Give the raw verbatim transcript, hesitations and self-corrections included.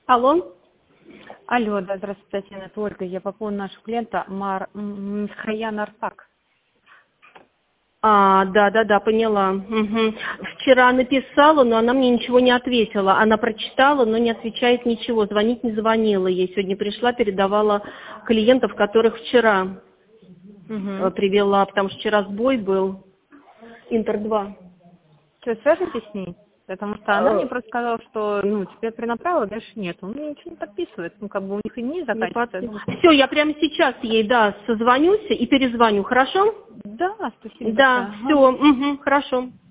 Алло. Алло, да, здравствуйте, Татьяна, это Ольга. Я по поводу нашего клиента Мар... Мсхаян Арсак. А, да, да, да, поняла. Угу. Вчера написала, но она мне ничего не ответила. Она прочитала, но не отвечает ничего. Звонить не звонила ей. Сегодня пришла, передавала клиентов, которых вчера э, Угу. привела, потому что вчера сбой был. Интер два. Что, свяжитесь с ней? Потому что она мне просто сказала, что, ну, тебе перенаправила, дальше нет. Он мне ничего не подписывает. Ну, как бы у них и не Не заканчивается. Я подпи- думаю, Все, я прямо сейчас ей, да, созвонюсь и перезвоню, хорошо? да, спасибо Да, большое. все, Ага. угу, хорошо.